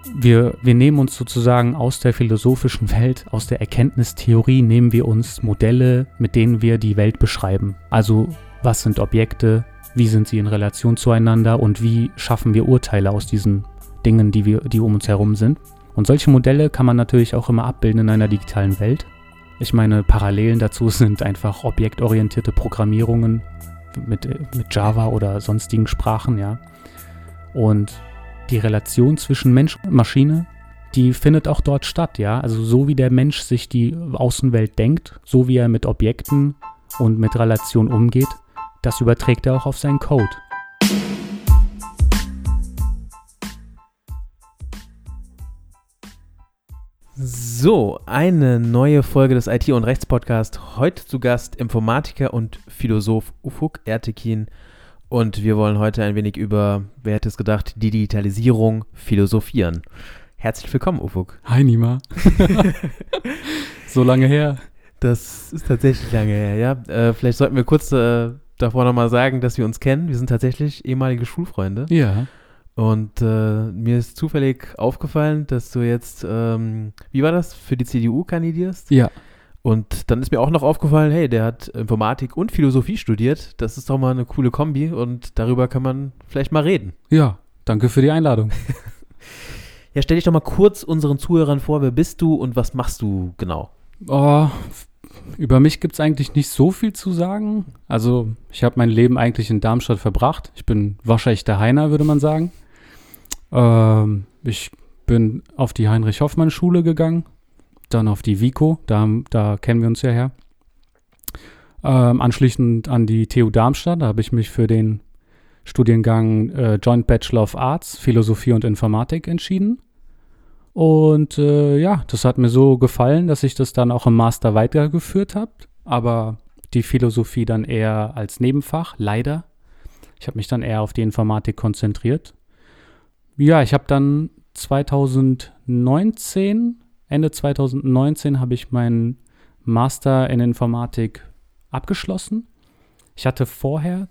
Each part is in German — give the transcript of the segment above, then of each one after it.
wir nehmen uns sozusagen aus der philosophischen Welt, aus der Erkenntnistheorie, nehmen wir uns Modelle, mit denen wir die Welt beschreiben. Also, was sind Objekte, wie sind sie in Relation zueinander und wie schaffen wir Urteile aus diesen Dingen, die um uns herum sind. Und solche Modelle kann man natürlich auch immer abbilden in einer digitalen Welt. Ich meine, Parallelen dazu sind einfach objektorientierte Programmierungen mit Java oder sonstigen Sprachen, ja. Und die Relation zwischen Mensch und Maschine, die findet auch dort statt, ja. Also so wie der Mensch sich die Außenwelt denkt, so wie er mit Objekten und mit Relationen umgeht, das überträgt er auch auf seinen Code. So, eine neue Folge des IT- und Rechts-Podcasts. Heute zu Gast Informatiker und Philosoph Ufuk Ertekin. Und wir wollen heute ein wenig über, wer hätte es gedacht, die Digitalisierung philosophieren. Herzlich willkommen, Ufuk. Hi, Nima. So lange her. Das ist tatsächlich lange her, ja. Vielleicht sollten wir kurz davor nochmal sagen, dass wir uns kennen. Wir sind tatsächlich ehemalige Schulfreunde. Ja. Und mir ist zufällig aufgefallen, dass du jetzt, wie war das, für die CDU kandidierst? Ja. Und dann ist mir auch noch aufgefallen, hey, der hat Informatik und Philosophie studiert. Das ist doch mal eine coole Kombi und darüber kann man vielleicht mal reden. Ja, danke für die Einladung. Ja, stell dich doch mal kurz unseren Zuhörern vor, wer bist du und was machst du genau? Über mich gibt es eigentlich nicht so viel zu sagen. Also ich habe mein Leben eigentlich in Darmstadt verbracht. Ich bin waschechter Heiner, würde man sagen. Ich bin auf die Heinrich-Hoffmann-Schule gegangen, dann auf die WIKO, da kennen wir uns ja her. Anschließend an die TU Darmstadt, da habe ich mich für den Studiengang Joint Bachelor of Arts, Philosophie und Informatik entschieden. Und das hat mir so gefallen, dass ich das dann auch im Master weitergeführt habe, aber die Philosophie dann eher als Nebenfach, leider. Ich habe mich dann eher auf die Informatik konzentriert. Ja, ich habe dann Ende 2019 habe ich meinen Master in Informatik abgeschlossen. Ich hatte vorher,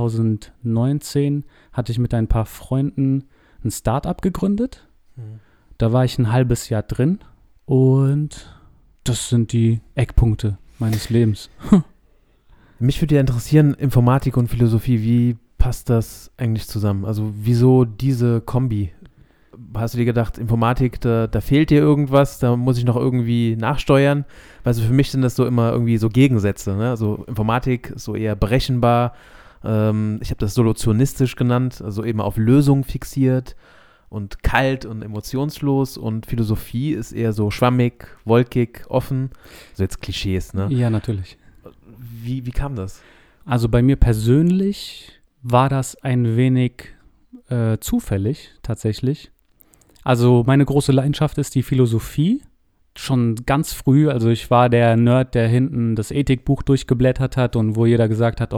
2019, hatte ich mit ein paar Freunden ein Start-up gegründet. Da war ich ein halbes Jahr drin und das sind die Eckpunkte meines Lebens. Mich würde ja interessieren, Informatik und Philosophie, wie passt das eigentlich zusammen? Also wieso diese Kombi? Hast du dir gedacht, Informatik, da fehlt dir irgendwas, da muss ich noch irgendwie nachsteuern? Also für mich sind das so immer irgendwie so Gegensätze, ne? Also Informatik ist so eher berechenbar, ich habe das solutionistisch genannt, also eben auf Lösungen fixiert und kalt und emotionslos, und Philosophie ist eher so schwammig, wolkig, offen, so jetzt Klischees, ne? Ja, natürlich. Wie kam das? Also bei mir persönlich war das ein wenig zufällig tatsächlich. Also meine große Leidenschaft ist die Philosophie, schon ganz früh. Also ich war der Nerd, der hinten das Ethikbuch durchgeblättert hat und wo jeder gesagt hat,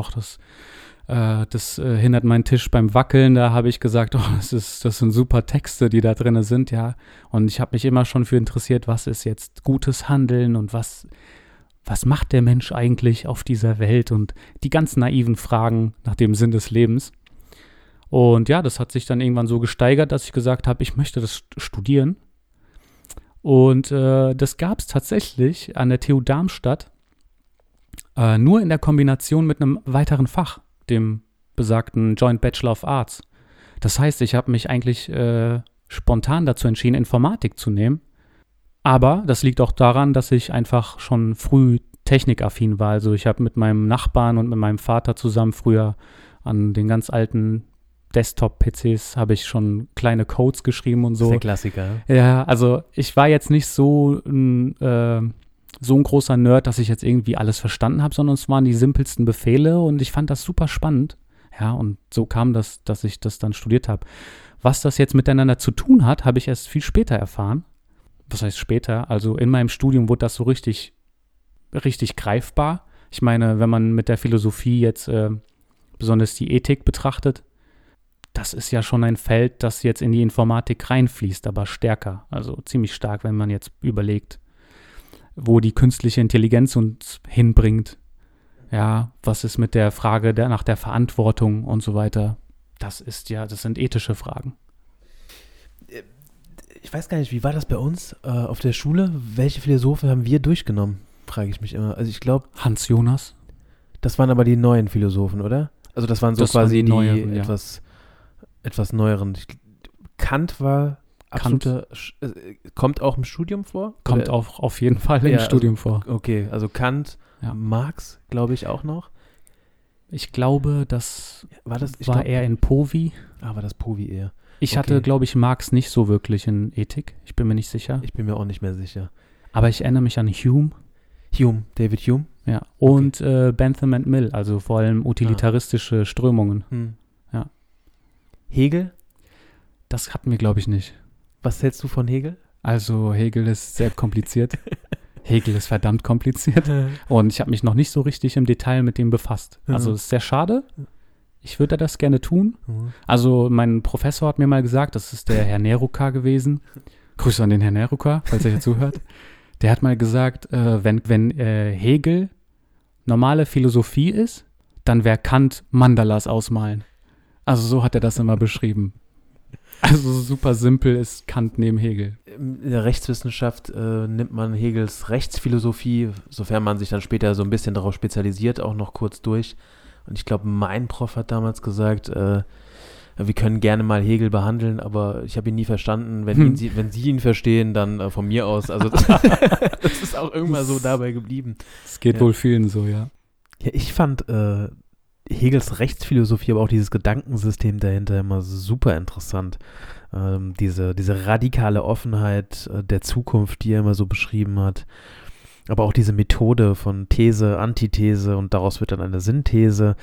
das hindert meinen Tisch beim Wackeln. Da habe ich gesagt, das sind super Texte, die da drin sind, ja. Und ich habe mich immer schon für interessiert, was ist jetzt gutes Handeln und was macht der Mensch eigentlich auf dieser Welt und die ganz naiven Fragen nach dem Sinn des Lebens. Und ja, das hat sich dann irgendwann so gesteigert, dass ich gesagt habe, ich möchte das studieren. Und das gab es tatsächlich an der TU Darmstadt nur in der Kombination mit einem weiteren Fach, dem besagten Joint Bachelor of Arts. Das heißt, ich habe mich eigentlich spontan dazu entschieden, Informatik zu nehmen. Aber das liegt auch daran, dass ich einfach schon früh technikaffin war. Also ich habe mit meinem Nachbarn und mit meinem Vater zusammen früher an den ganz alten Desktop-PCs habe ich schon kleine Codes geschrieben und so. Das ist der Klassiker. Ja, also ich war jetzt nicht so ein großer Nerd, dass ich jetzt irgendwie alles verstanden habe, sondern es waren die simpelsten Befehle und ich fand das super spannend. Ja, und so kam das, dass ich das dann studiert habe. Was das jetzt miteinander zu tun hat, habe ich erst viel später erfahren. Was heißt später? Also in meinem Studium wurde das so richtig greifbar. Ich meine, wenn man mit der Philosophie jetzt besonders die Ethik betrachtet, das ist ja schon ein Feld, das jetzt in die Informatik reinfließt, aber stärker. Also ziemlich stark, wenn man jetzt überlegt, wo die künstliche Intelligenz uns hinbringt. Ja, was ist mit der Frage nach der Verantwortung und so weiter. Das sind ethische Fragen. Ich weiß gar nicht, wie war das bei uns auf der Schule? Welche Philosophen haben wir durchgenommen? Frage ich mich immer. Also ich glaube, Hans Jonas. das waren aber die neuen Philosophen, oder? Also das waren so Das waren quasi die neueren, ja. etwas neueren. Kant war absoluter, kommt auch im Studium vor? Kommt Oder? auch auf jeden Fall im Ja, Studium vor. Okay, also Kant, Ja. Marx, glaube ich auch noch. Ich glaube, das War das? war eher in Povi. war das Povi eher. Ich Okay. hatte, glaube ich, Marx nicht so wirklich in Ethik. Ich bin mir nicht sicher. Ich bin mir auch nicht mehr sicher. Aber ich erinnere mich an Hume. David Hume. Ja. Und Bentham and Mill, also vor allem utilitaristische Strömungen. Ja. Hegel? Das hatten wir, glaube ich, nicht. Was hältst du von Hegel? Also Hegel ist sehr kompliziert. Hegel ist verdammt kompliziert. Und ich habe mich noch nicht so richtig im Detail mit dem befasst. Also ist sehr schade. Ich würde das gerne tun. Also mein Professor hat mir mal gesagt, das ist der Herr Neruka gewesen. Grüße an den Herrn Neruka, falls er hier zuhört. Der hat mal gesagt, wenn Hegel normale Philosophie ist, dann wäre Kant Mandalas ausmalen. Also so hat er das immer beschrieben. Also super simpel ist Kant neben Hegel. In der Rechtswissenschaft nimmt man Hegels Rechtsphilosophie, sofern man sich dann später so ein bisschen darauf spezialisiert, auch noch kurz durch. Und ich glaube, mein Prof hat damals gesagt, wir können gerne mal Hegel behandeln, aber ich habe ihn nie verstanden. Wenn Sie ihn verstehen, dann von mir aus. Also das ist auch irgendwann so dabei geblieben. Es geht wohl vielen so, ja. Ja, ich fand Hegels Rechtsphilosophie, aber auch dieses Gedankensystem dahinter immer super interessant. Diese radikale Offenheit der Zukunft, die er immer so beschrieben hat. Aber auch diese Methode von These, Antithese und daraus wird dann eine Synthese,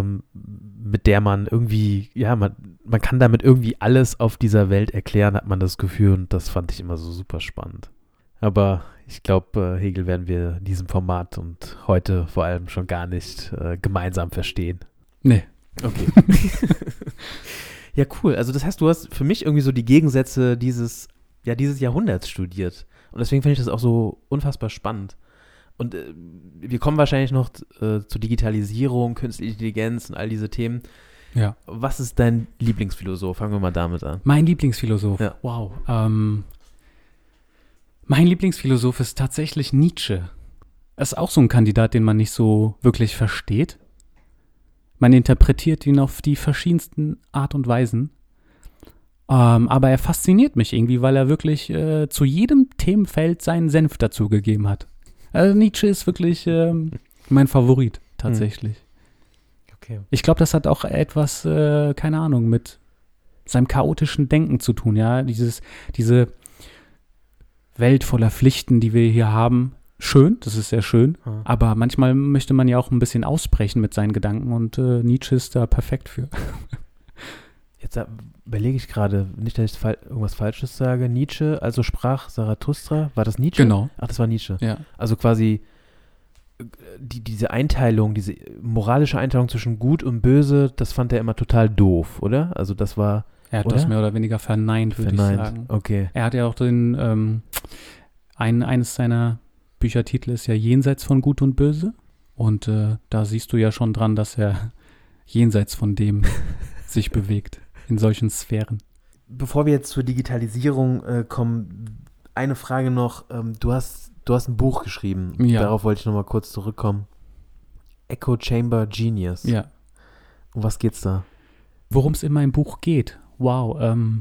mit der man irgendwie, ja, man kann damit irgendwie alles auf dieser Welt erklären, hat man das Gefühl, und das fand ich immer so super spannend. Aber ich glaube, Hegel werden wir in diesem Format und heute vor allem schon gar nicht gemeinsam verstehen. Nee. Okay. Ja, cool. Also das heißt, du hast für mich irgendwie so die Gegensätze dieses Jahrhunderts studiert. Und deswegen finde ich das auch so unfassbar spannend. Und wir kommen wahrscheinlich noch zur Digitalisierung, künstliche Intelligenz und all diese Themen. Ja. Was ist dein Lieblingsphilosoph? Fangen wir mal damit an. Mein Lieblingsphilosoph? Ja. Wow. Mein Lieblingsphilosoph ist tatsächlich Nietzsche. Er ist auch so ein Kandidat, den man nicht so wirklich versteht. Man interpretiert ihn auf die verschiedensten Art und Weisen. Aber er fasziniert mich irgendwie, weil er wirklich zu jedem Themenfeld seinen Senf dazugegeben hat. Also Nietzsche ist wirklich mein Favorit, tatsächlich. Okay. Ich glaube, das hat auch etwas, keine Ahnung, mit seinem chaotischen Denken zu tun, ja. Diese Welt voller Pflichten, die wir hier haben, schön, das ist sehr schön, aber manchmal möchte man ja auch ein bisschen ausbrechen mit seinen Gedanken und Nietzsche ist da perfekt für. Jetzt überlege ich gerade, nicht, dass ich irgendwas Falsches sage. Nietzsche, also sprach Zarathustra, war das Nietzsche? Genau. Ach, das war Nietzsche. Ja. Also quasi diese Einteilung, diese moralische Einteilung zwischen Gut und Böse, das fand er immer total doof, oder? Also das war... Er hat das mehr oder weniger verneint, würde ich sagen. Okay. Er hat ja auch eines seiner Büchertitel ist ja Jenseits von Gut und Böse. Und da siehst du ja schon dran, dass er jenseits von dem sich bewegt, in solchen Sphären. Bevor wir jetzt zur Digitalisierung kommen, eine Frage noch. Du hast ein Buch geschrieben. Ja. Darauf wollte ich nochmal kurz zurückkommen. Echo Chamber Genius. Ja. Um was geht's da? Worum es in meinem Buch geht? Wow.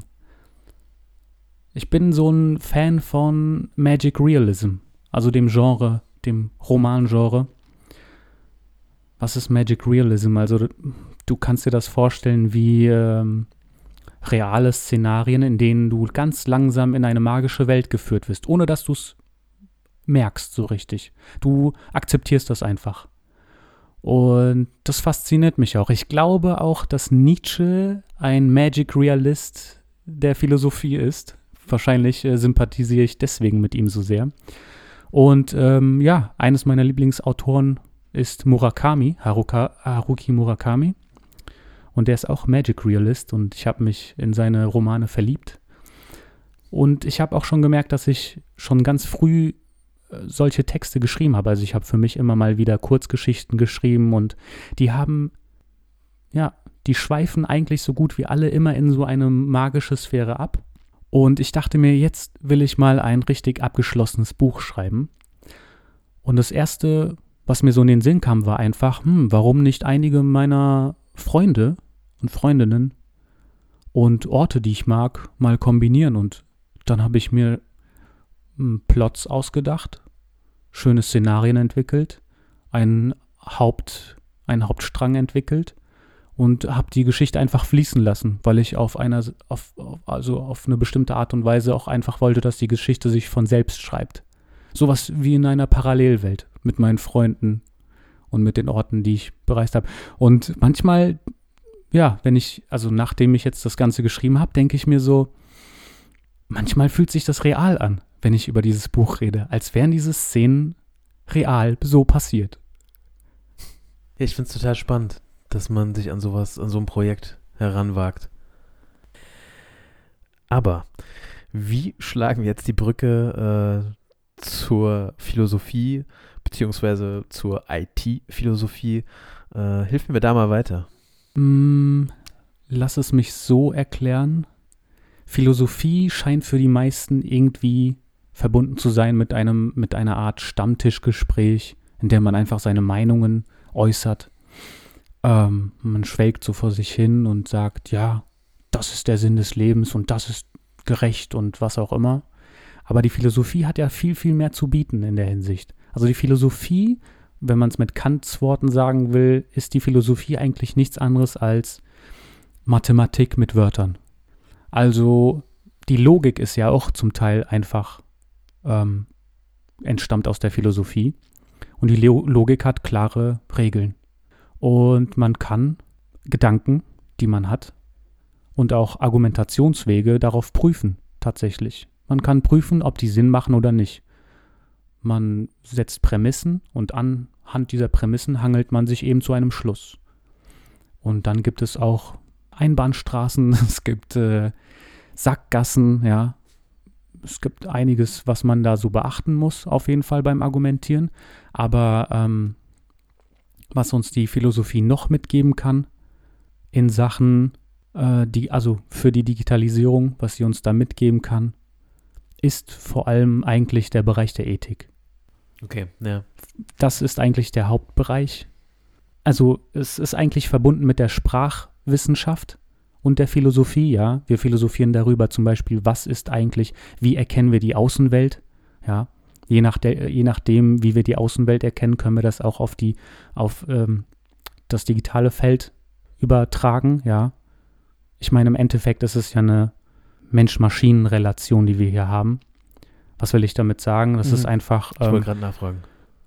Ich bin so ein Fan von Magic Realism, also dem Genre, dem Romangenre. Was ist Magic Realism? Also du kannst dir das vorstellen wie reale Szenarien, in denen du ganz langsam in eine magische Welt geführt wirst, ohne dass du es merkst so richtig. Du akzeptierst das einfach. Und das fasziniert mich auch. Ich glaube auch, dass Nietzsche ein Magic Realist der Philosophie ist. Wahrscheinlich sympathisiere ich deswegen mit ihm so sehr. Und eines meiner Lieblingsautoren ist Murakami, Haruki Murakami. Und der ist auch Magic Realist und ich habe mich in seine Romane verliebt. Und ich habe auch schon gemerkt, dass ich schon ganz früh solche Texte geschrieben habe. Also ich habe für mich immer mal wieder Kurzgeschichten geschrieben und die schweifen eigentlich so gut wie alle immer in so eine magische Sphäre ab. Und ich dachte mir, jetzt will ich mal ein richtig abgeschlossenes Buch schreiben. Und das Erste, was mir so in den Sinn kam, war einfach, warum nicht einige meiner Freunde und Freundinnen und Orte, die ich mag, mal kombinieren. Und dann habe ich mir Plots ausgedacht, schöne Szenarien entwickelt, einen Hauptstrang entwickelt und habe die Geschichte einfach fließen lassen, weil ich auf eine bestimmte Art und Weise auch einfach wollte, dass die Geschichte sich von selbst schreibt. Sowas wie in einer Parallelwelt mit meinen Freunden und mit den Orten, die ich bereist habe. Und manchmal, ja, nachdem ich jetzt das Ganze geschrieben habe, denke ich mir so, manchmal fühlt sich das real an, wenn ich über dieses Buch rede, als wären diese Szenen real so passiert. Ja, ich finde es total spannend, dass man sich an so ein Projekt heranwagt. Aber wie schlagen wir jetzt die Brücke zur Philosophie beziehungsweise zur IT-Philosophie? Hilf mir da mal weiter. Lass es mich so erklären. Philosophie scheint für die meisten irgendwie verbunden zu sein mit einer Art Stammtischgespräch, in der man einfach seine Meinungen äußert. Man schwelgt so vor sich hin und sagt, ja, das ist der Sinn des Lebens und das ist gerecht und was auch immer. Aber die Philosophie hat ja viel, viel mehr zu bieten in der Hinsicht. Also die Philosophie, wenn man es mit Kants Worten sagen will, ist die Philosophie eigentlich nichts anderes als Mathematik mit Wörtern. Also die Logik ist ja auch zum Teil einfach entstammt aus der Philosophie. Und die Logik hat klare Regeln. Und man kann Gedanken, die man hat, und auch Argumentationswege darauf prüfen, tatsächlich. Man kann prüfen, ob die Sinn machen oder nicht. Man setzt Prämissen und anhand dieser Prämissen hangelt man sich eben zu einem Schluss. Und dann gibt es auch Einbahnstraßen, es gibt Sackgassen, ja. Es gibt einiges, was man da so beachten muss, auf jeden Fall beim Argumentieren. Aber was uns die Philosophie noch mitgeben kann, in Sachen, für die Digitalisierung, was sie uns da mitgeben kann, ist vor allem eigentlich der Bereich der Ethik. Okay, ja. Das ist eigentlich der Hauptbereich. Also es ist eigentlich verbunden mit der Sprachwissenschaft und der Philosophie, ja. Wir philosophieren darüber zum Beispiel, wie erkennen wir die Außenwelt, ja. Je nachdem, wie wir die Außenwelt erkennen, können wir das auch auf das digitale Feld übertragen, ja. Ich meine, im Endeffekt ist es ja eine Mensch-Maschinen-Relation, die wir hier haben. Was will ich damit sagen? Das ist einfach. Ich wollte gerade nachfragen.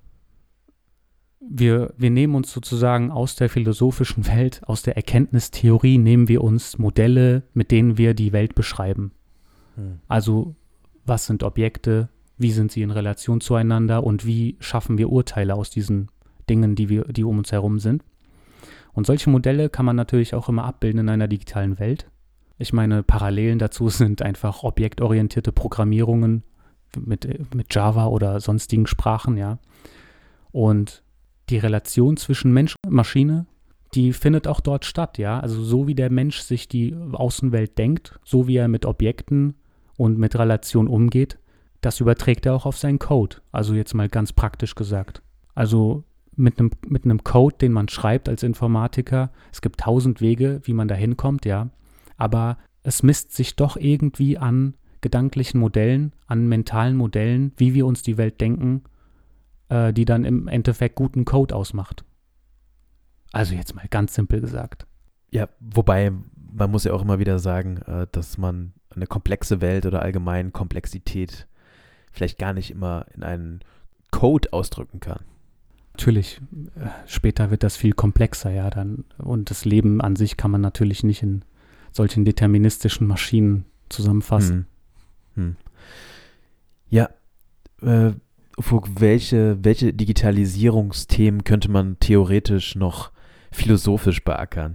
Wir nehmen uns sozusagen aus der philosophischen Welt, aus der Erkenntnistheorie, nehmen wir uns Modelle, mit denen wir die Welt beschreiben. Also, was sind Objekte? Wie sind sie in Relation zueinander? Und wie schaffen wir Urteile aus diesen Dingen, die um uns herum sind? Und solche Modelle kann man natürlich auch immer abbilden in einer digitalen Welt. Ich meine, Parallelen dazu sind einfach objektorientierte Programmierungen mit Java oder sonstigen Sprachen, ja. Und die Relation zwischen Mensch und Maschine, die findet auch dort statt, ja. Also so wie der Mensch sich die Außenwelt denkt, so wie er mit Objekten und mit Relationen umgeht, das überträgt er auch auf seinen Code. Also jetzt mal ganz praktisch gesagt. Also mit einem Code, den man schreibt als Informatiker, es gibt 1000 Wege, wie man da hinkommt, ja. Aber es misst sich doch irgendwie an gedanklichen Modellen, an mentalen Modellen, wie wir uns die Welt denken, die dann im Endeffekt guten Code ausmacht. Also jetzt mal ganz simpel gesagt. Ja, wobei man muss ja auch immer wieder sagen, dass man eine komplexe Welt oder allgemein Komplexität vielleicht gar nicht immer in einen Code ausdrücken kann. Natürlich, später wird das viel komplexer, ja, dann, und das Leben an sich kann man natürlich nicht in solchen deterministischen Maschinen zusammenfassen. Ja, welche Digitalisierungsthemen könnte man theoretisch noch philosophisch beackern?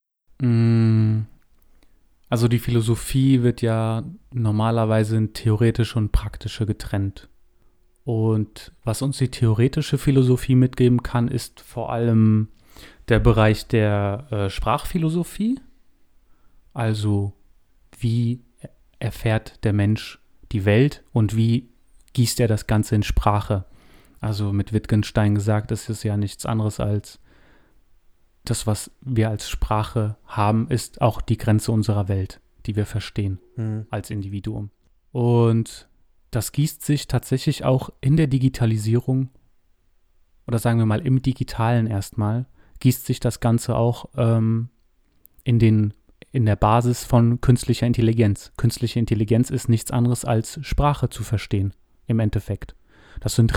Also die Philosophie wird ja normalerweise in theoretische und praktische getrennt. Und was uns die theoretische Philosophie mitgeben kann, ist vor allem der Bereich der Sprachphilosophie. Also wie erfährt der Mensch die Welt und wie gießt er das Ganze in Sprache. Also mit Wittgenstein gesagt, es ist ja nichts anderes als das, was wir als Sprache haben, ist auch die Grenze unserer Welt, die wir verstehen als Individuum. Und das gießt sich tatsächlich auch in der Digitalisierung, oder sagen wir mal im Digitalen erstmal, gießt sich das Ganze auch in der Basis von künstlicher Intelligenz. Künstliche Intelligenz ist nichts anderes als Sprache zu verstehen, im Endeffekt. Das sind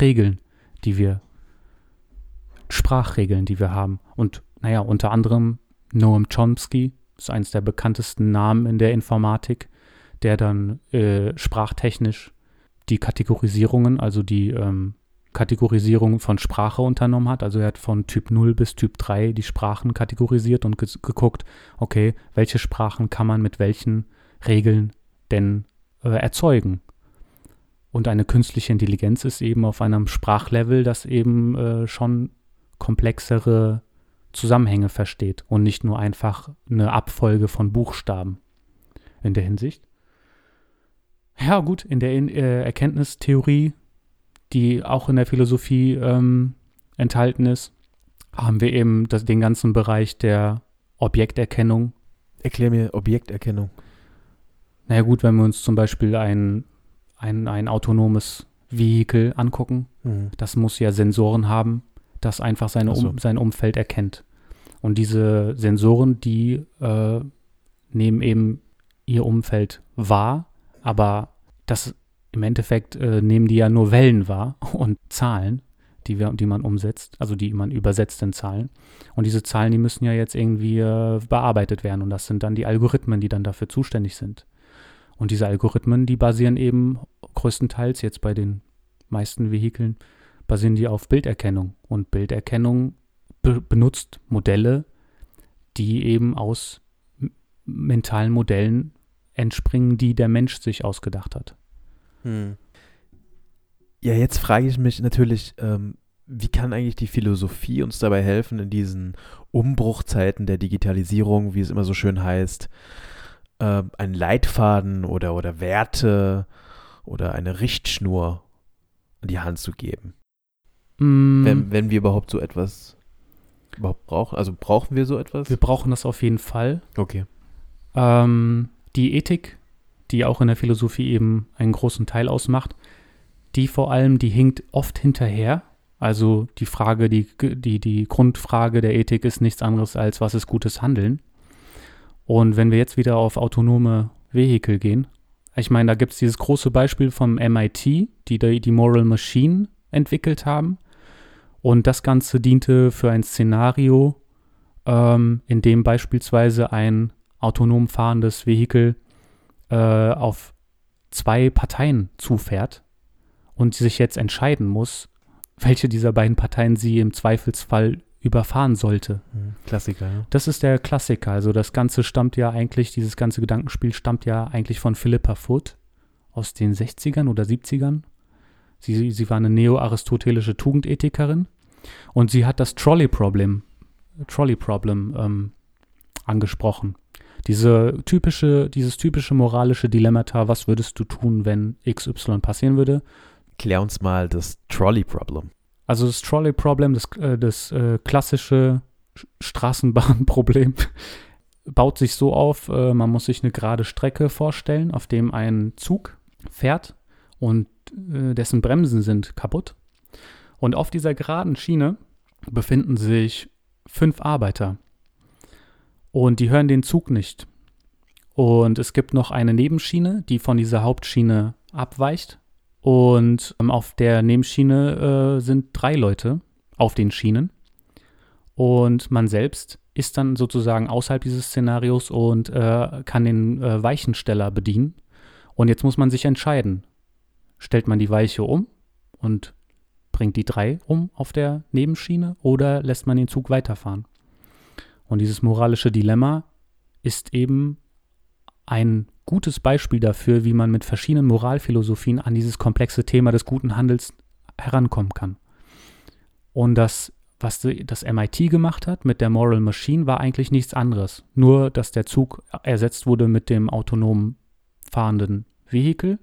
Sprachregeln, die wir haben. Und naja, unter anderem Noam Chomsky ist eines der bekanntesten Namen in der Informatik, der dann sprachtechnisch die Kategorisierungen, also die Kategorisierung von Sprache unternommen hat. Also er hat von Typ 0 bis Typ 3 die Sprachen kategorisiert und geguckt, okay, welche Sprachen kann man mit welchen Regeln denn erzeugen. Und eine künstliche Intelligenz ist eben auf einem Sprachlevel, das eben schon komplexere Zusammenhänge versteht und nicht nur einfach eine Abfolge von Buchstaben in der Hinsicht. Ja gut, in der Erkenntnistheorie, die auch in der Philosophie enthalten ist, haben wir eben den ganzen Bereich der Objekterkennung. Erklär mir Objekterkennung. Naja gut, wenn wir uns zum Beispiel ein autonomes Vehikel angucken, das muss ja Sensoren haben, das einfach sein Umfeld erkennt. Und diese Sensoren, die nehmen eben ihr Umfeld wahr, aber das im Endeffekt nehmen die ja nur Wellen wahr und Zahlen, die man umsetzt, also die man übersetzt in Zahlen. Und diese Zahlen, die müssen ja jetzt irgendwie bearbeitet werden und das sind dann die Algorithmen, die dann dafür zuständig sind. Und diese Algorithmen, die basieren eben größtenteils jetzt bei den meisten Vehikeln, basieren die auf Bilderkennung. Und Bilderkennung benutzt Modelle, die eben aus mentalen Modellen entspringen, die der Mensch sich ausgedacht hat. Ja, jetzt frage ich mich natürlich, wie kann eigentlich die Philosophie uns dabei helfen, in diesen Umbruchzeiten der Digitalisierung, wie es immer so schön heißt, einen Leitfaden oder Werte oder eine Richtschnur an die Hand zu geben? Wenn wir überhaupt so etwas brauchen. Also brauchen wir so etwas? Wir brauchen das auf jeden Fall. Okay. Die Ethik, die auch in der Philosophie eben einen großen Teil ausmacht, die hinkt oft hinterher. Also die Frage, die Grundfrage der Ethik ist nichts anderes als, was ist gutes Handeln? Und wenn wir jetzt wieder auf autonome Vehikel gehen, ich meine, da gibt es dieses große Beispiel vom MIT, die Moral Machine entwickelt haben. Und das Ganze diente für ein Szenario, in dem beispielsweise ein autonom fahrendes Vehikel auf 2 Parteien zufährt und sich jetzt entscheiden muss, welche dieser beiden Parteien sie im Zweifelsfall überfahren sollte. Klassiker, ja. Das ist der Klassiker. Also das Ganze dieses ganze Gedankenspiel stammt ja eigentlich von Philippa Foot aus den 60ern oder 70ern. Sie war eine neo-aristotelische Tugendethikerin und sie hat das Trolley Problem angesprochen. Dieses typische moralische Dilemmata, was würdest du tun, wenn XY passieren würde? Klär uns mal das Trolley Problem. Also das Trolley Problem, das klassische Straßenbahnproblem, baut sich so auf, man muss sich eine gerade Strecke vorstellen, auf dem ein Zug fährt und dessen Bremsen sind kaputt. Und auf dieser geraden Schiene befinden sich 5 Arbeiter. Und die hören den Zug nicht. Und es gibt noch eine Nebenschiene, die von dieser Hauptschiene abweicht. Und auf der Nebenschiene sind 3 Leute auf den Schienen. Und man selbst ist dann sozusagen außerhalb dieses Szenarios und kann den Weichensteller bedienen. Und jetzt muss man sich entscheiden. Stellt man die Weiche um und bringt die 3 um auf der Nebenschiene oder lässt man den Zug weiterfahren? Und dieses moralische Dilemma ist eben ein gutes Beispiel dafür, wie man mit verschiedenen Moralphilosophien an dieses komplexe Thema des guten Handels herankommen kann. Und was das MIT gemacht hat mit der Moral Machine, war eigentlich nichts anderes. Nur, dass der Zug ersetzt wurde mit dem autonomen fahrenden Vehikel.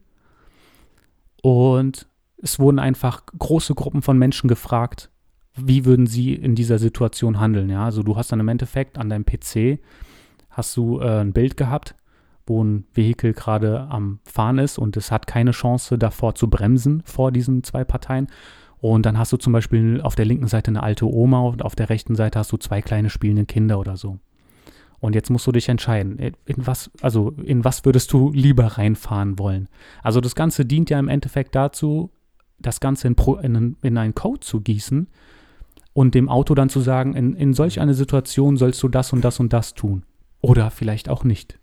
Und es wurden einfach große Gruppen von Menschen gefragt, wie würden sie in dieser Situation handeln. Ja? Also du hast dann im Endeffekt an deinem PC hast du ein Bild gehabt, wo ein Vehikel gerade am Fahren ist und es hat keine Chance davor zu bremsen vor diesen zwei Parteien. Und dann hast du zum Beispiel auf der linken Seite eine alte Oma und auf der rechten Seite hast du zwei kleine spielende Kinder oder so. Und jetzt musst du dich entscheiden, in was würdest du lieber reinfahren wollen? Also das Ganze dient ja im Endeffekt dazu, das Ganze in einen Code zu gießen und dem Auto dann zu sagen, in solch einer Situation sollst du das und das und das tun. Oder vielleicht auch nicht.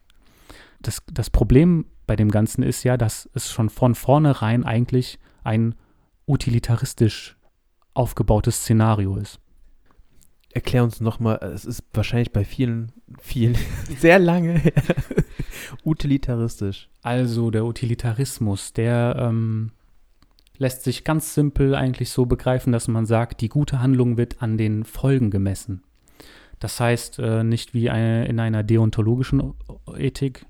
Das Problem bei dem Ganzen ist ja, dass es schon von vornherein eigentlich ein utilitaristisch aufgebautes Szenario ist. Erklär uns nochmal, es ist wahrscheinlich bei vielen sehr lange utilitaristisch. Also der Utilitarismus, der lässt sich ganz simpel eigentlich so begreifen, dass man sagt, die gute Handlung wird an den Folgen gemessen. Das heißt, nicht wie in einer deontologischen Ethik,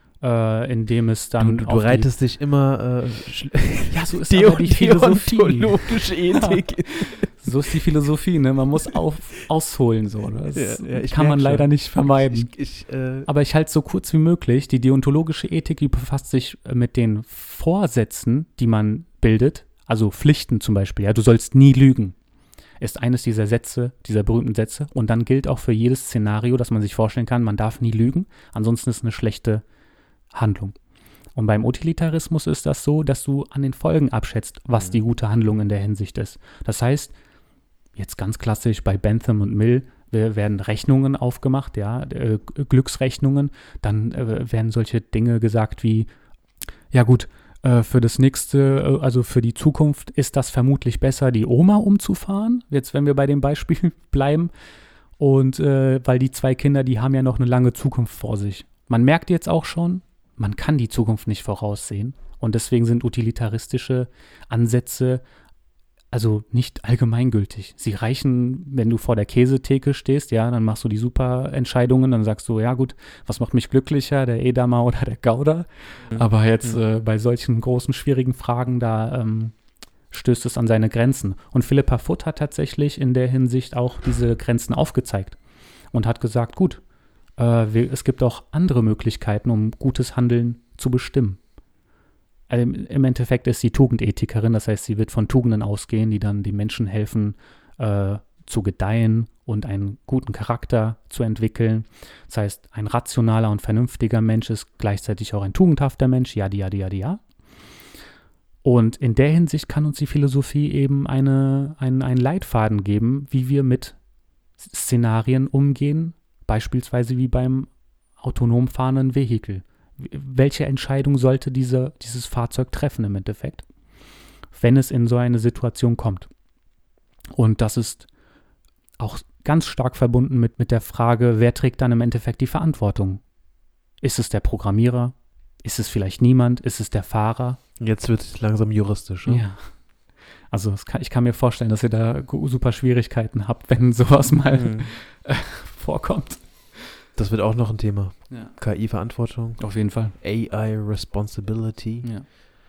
in dem es dann Du reitest dich immer ja, so ist aber die Philosophie. Deontologische Ethik. Ja. So ist die Philosophie, ne? Man muss ausholen, so. Das kann man leider nicht vermeiden. Aber ich halte es so kurz wie möglich. Die deontologische Ethik, die befasst sich mit den Vorsätzen, die man bildet, also Pflichten zum Beispiel. Ja? Du sollst nie lügen, ist eines dieser Sätze, dieser berühmten Sätze. Und dann gilt auch für jedes Szenario, das man sich vorstellen kann, man darf nie lügen, ansonsten ist es eine schlechte Handlung. Und beim Utilitarismus ist das so, dass du an den Folgen abschätzt, was die gute Handlung in der Hinsicht ist. Das heißt, jetzt ganz klassisch bei Bentham und Mill werden Rechnungen aufgemacht, ja, Glücksrechnungen. Dann werden solche Dinge gesagt wie, ja gut, für das nächste, also für die Zukunft ist das vermutlich besser, die Oma umzufahren. Jetzt, wenn wir bei dem Beispiel bleiben. Und weil die zwei Kinder, die haben ja noch eine lange Zukunft vor sich. Man merkt jetzt auch schon, man kann die Zukunft nicht voraussehen. Und deswegen sind utilitaristische Ansätze also nicht allgemeingültig. Sie reichen, wenn du vor der Käsetheke stehst, ja, dann machst du die super Entscheidungen, dann sagst du, ja gut, was macht mich glücklicher, der Edamer oder der Gouda? Aber jetzt bei solchen großen, schwierigen Fragen, da stößt es an seine Grenzen. Und Philippa Foot hat tatsächlich in der Hinsicht auch diese Grenzen aufgezeigt und hat gesagt, gut, es gibt auch andere Möglichkeiten, um gutes Handeln zu bestimmen. Also im Endeffekt ist sie Tugendethikerin, das heißt, sie wird von Tugenden ausgehen, die dann den Menschen helfen, zu gedeihen und einen guten Charakter zu entwickeln. Das heißt, ein rationaler und vernünftiger Mensch ist gleichzeitig auch ein tugendhafter Mensch, ja. Und in der Hinsicht kann uns die Philosophie eben einen Leitfaden geben, wie wir mit Szenarien umgehen, beispielsweise wie beim autonom fahrenden Vehikel. Welche Entscheidung sollte dieses Fahrzeug treffen im Endeffekt, wenn es in so eine Situation kommt? Und das ist auch ganz stark verbunden mit der Frage, wer trägt dann im Endeffekt die Verantwortung? Ist es der Programmierer? Ist es vielleicht niemand? Ist es der Fahrer? Jetzt wird es langsam juristisch. Ne? Ja. Also ich kann mir vorstellen, dass ihr da super Schwierigkeiten habt, wenn sowas mal vorkommt. Das wird auch noch ein Thema. Ja. KI-Verantwortung. Auf jeden Fall. AI Responsibility. Ja.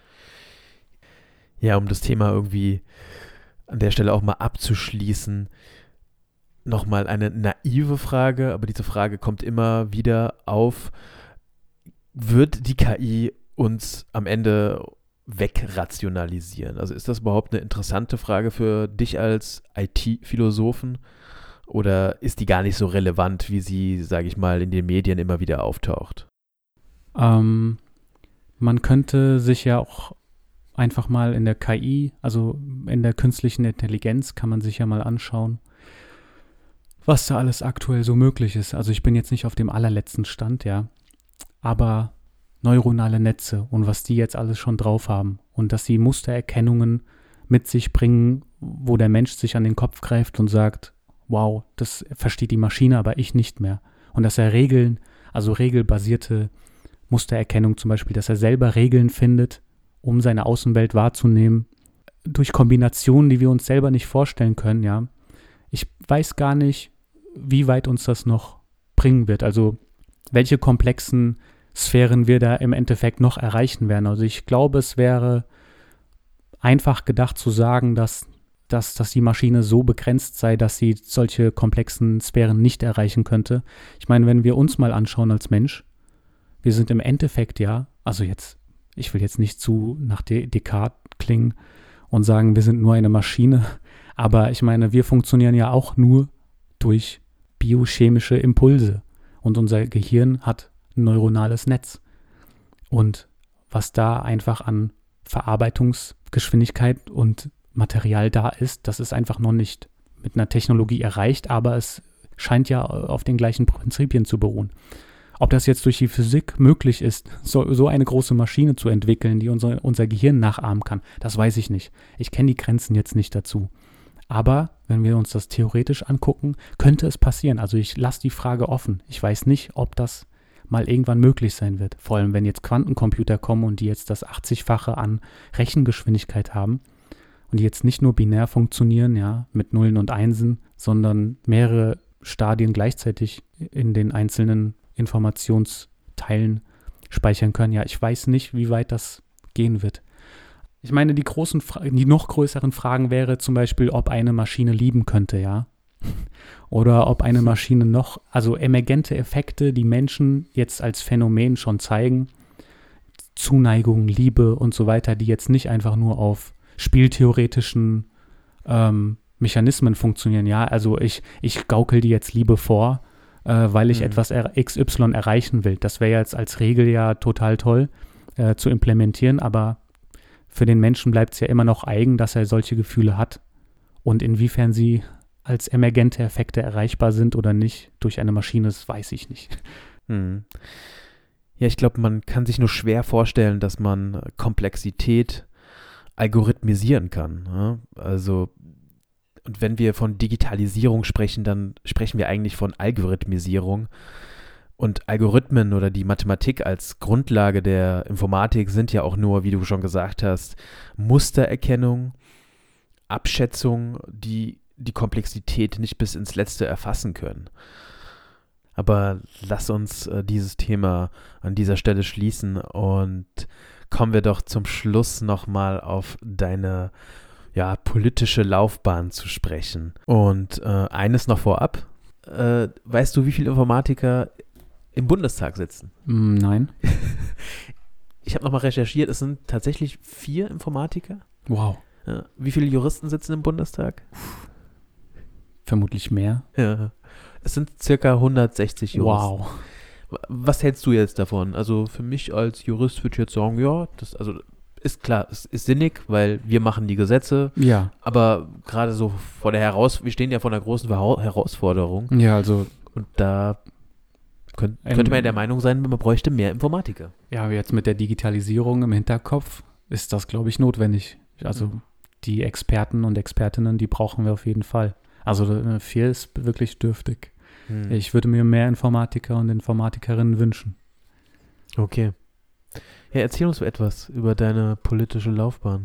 Ja, um das Thema irgendwie an der Stelle auch mal abzuschließen, nochmal eine naive Frage, aber diese Frage kommt immer wieder auf. Wird die KI uns am Ende wegrationalisieren? Also ist das überhaupt eine interessante Frage für dich als IT-Philosophen? Oder ist die gar nicht so relevant, wie sie, sage ich mal, in den Medien immer wieder auftaucht? Man könnte sich ja auch einfach mal in der KI, also in der künstlichen Intelligenz, kann man sich ja mal anschauen, was da alles aktuell so möglich ist. Also ich bin jetzt nicht auf dem allerletzten Stand, ja, aber neuronale Netze und was die jetzt alles schon drauf haben und dass sie Mustererkennungen mit sich bringen, wo der Mensch sich an den Kopf greift und sagt, wow, das versteht die Maschine, aber ich nicht mehr. Und dass er regelbasierte Mustererkennung zum Beispiel, dass er selber Regeln findet, um seine Außenwelt wahrzunehmen, durch Kombinationen, die wir uns selber nicht vorstellen können, ja. Ich weiß gar nicht, wie weit uns das noch bringen wird. Also welche komplexen Sphären wir da im Endeffekt noch erreichen werden. Also ich glaube, es wäre einfach gedacht zu sagen, dass die Maschine so begrenzt sei, dass sie solche komplexen Sphären nicht erreichen könnte. Ich meine, wenn wir uns mal anschauen als Mensch, wir sind im Endeffekt ja, also jetzt, ich will jetzt nicht zu nach Descartes klingen und sagen, wir sind nur eine Maschine, aber ich meine, wir funktionieren ja auch nur durch biochemische Impulse und unser Gehirn hat ein neuronales Netz. Und was da einfach an Verarbeitungsgeschwindigkeit und Material da ist, das ist einfach noch nicht mit einer Technologie erreicht, aber es scheint ja auf den gleichen Prinzipien zu beruhen. Ob das jetzt durch die Physik möglich ist, so eine große Maschine zu entwickeln, die unser Gehirn nachahmen kann, das weiß ich nicht. Ich kenne die Grenzen jetzt nicht dazu. Aber wenn wir uns das theoretisch angucken, könnte es passieren. Also ich lasse die Frage offen. Ich weiß nicht, ob das mal irgendwann möglich sein wird. Vor allem, wenn jetzt Quantencomputer kommen und die jetzt das 80-fache an Rechengeschwindigkeit haben und die jetzt nicht nur binär funktionieren, ja, mit Nullen und Einsen, sondern mehrere Stadien gleichzeitig in den einzelnen Informationsteilen speichern können. Ja, ich weiß nicht, wie weit das gehen wird. Ich meine, die noch größeren Fragen wäre zum Beispiel, ob eine Maschine lieben könnte, ja. Oder ob eine Maschine also emergente Effekte, die Menschen jetzt als Phänomen schon zeigen, Zuneigung, Liebe und so weiter, die jetzt nicht einfach nur auf spieltheoretischen Mechanismen funktionieren, ja. Also ich gaukel dir jetzt Liebe vor, weil ich etwas XY erreichen will. Das wäre jetzt als Regel ja total toll zu implementieren, aber für den Menschen bleibt es ja immer noch eigen, dass er solche Gefühle hat. Und inwiefern sie als emergente Effekte erreichbar sind oder nicht durch eine Maschine, das weiß ich nicht. Ja, ich glaube, man kann sich nur schwer vorstellen, dass man Komplexität algorithmisieren kann. Ja? Also, und wenn wir von Digitalisierung sprechen, dann sprechen wir eigentlich von Algorithmisierung. Und Algorithmen oder die Mathematik als Grundlage der Informatik sind ja auch nur, wie du schon gesagt hast, Mustererkennung, Abschätzung, die die Komplexität nicht bis ins Letzte erfassen können. Aber lass uns dieses Thema an dieser Stelle schließen und kommen wir doch zum Schluss nochmal auf deine politische Laufbahn zu sprechen. Und eines noch vorab, weißt du, wie viele Informatiker im Bundestag sitzen? Nein. Ich habe nochmal recherchiert, es sind tatsächlich 4 Informatiker. Wow. Ja. Wie viele Juristen sitzen im Bundestag? Vermutlich mehr. Ja. Es sind circa 160 Juristen. Wow. Was hältst du jetzt davon? Also für mich als Jurist würde ich jetzt sagen, ja, das ist klar, es ist sinnig, weil wir machen die Gesetze. Ja. Aber gerade so wir stehen ja vor einer großen Herausforderung. Ja, also. Und da könnte man ja der Meinung sein, man bräuchte mehr Informatiker. Ja, jetzt mit der Digitalisierung im Hinterkopf ist das, glaube ich, notwendig. Also die Experten und Expertinnen, die brauchen wir auf jeden Fall. Also 4 ist wirklich dürftig. Ich würde mir mehr Informatiker und Informatikerinnen wünschen. Okay. Ja, erzähl uns etwas über deine politische Laufbahn.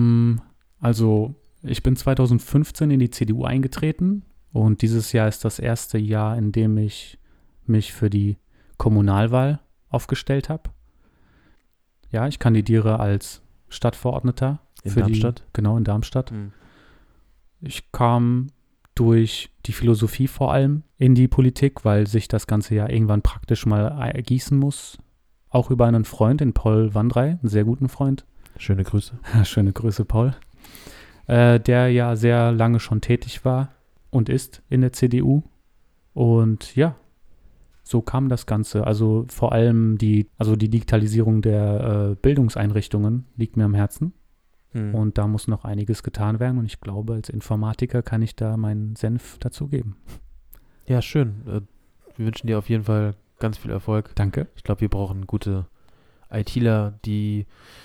Also ich bin 2015 in die CDU eingetreten und dieses Jahr ist das erste Jahr, in dem ich mich für die Kommunalwahl aufgestellt habe. Ja, ich kandidiere als Stadtverordneter. In Darmstadt? Genau, in Darmstadt. Ich kam durch die Philosophie vor allem in die Politik, weil sich das Ganze ja irgendwann praktisch mal ergießen muss. Auch über einen Freund, den Paul Wandrei, einen sehr guten Freund. Schöne Grüße. Schöne Grüße, Paul. Der ja sehr lange schon tätig war und ist in der CDU. Und ja, so kam das Ganze. Also vor allem die Digitalisierung der Bildungseinrichtungen liegt mir am Herzen. Und da muss noch einiges getan werden. Und ich glaube, als Informatiker kann ich da meinen Senf dazugeben. Ja, schön. Wir wünschen dir auf jeden Fall ganz viel Erfolg. Danke. Ich glaube, wir brauchen gute ITler, die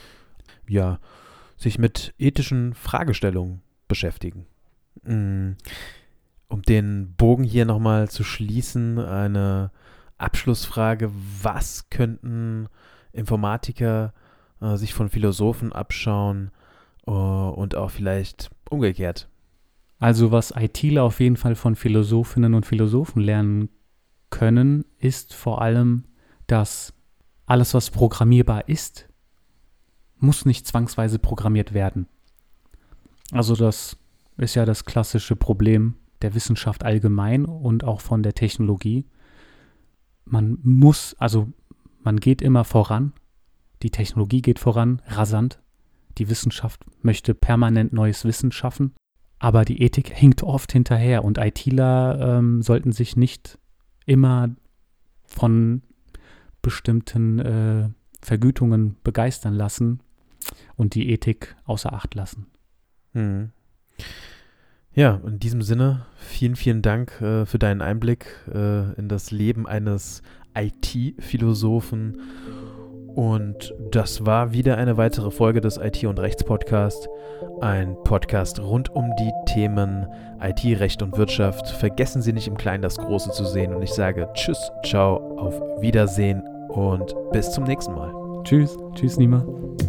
sich mit ethischen Fragestellungen beschäftigen. Um den Bogen hier nochmal zu schließen, eine Abschlussfrage. Was könnten Informatiker sich von Philosophen abschauen und auch vielleicht umgekehrt? Also was ITler auf jeden Fall von Philosophinnen und Philosophen lernen können, ist vor allem, dass alles, was programmierbar ist, muss nicht zwangsweise programmiert werden. Also das ist ja das klassische Problem der Wissenschaft allgemein und auch von der Technologie. Man geht immer voran, die Technologie geht voran, rasant. Die Wissenschaft möchte permanent neues Wissen schaffen, aber die Ethik hinkt oft hinterher und ITler sollten sich nicht immer von bestimmten Vergütungen begeistern lassen und die Ethik außer Acht lassen. Ja, in diesem Sinne, vielen, vielen Dank für deinen Einblick in das Leben eines IT-Philosophen. Und das war wieder eine weitere Folge des IT- und Rechts-Podcasts. Ein Podcast rund um die Themen IT, Recht und Wirtschaft. Vergessen Sie nicht, im Kleinen das Große zu sehen. Und ich sage Tschüss, ciao, auf Wiedersehen und bis zum nächsten Mal. Tschüss, Nima.